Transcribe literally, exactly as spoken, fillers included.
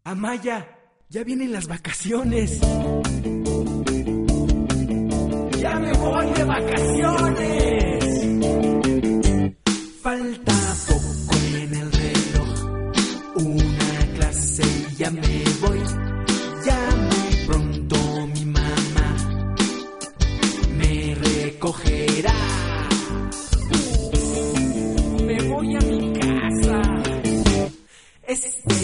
Amaya, ya vienen las vacaciones. ¡Ya me voy de vacaciones! Falta poco en el reloj, una clase y ya me voy. Ya muy pronto mi mamá me recogerá. Me voy a mi casa. Este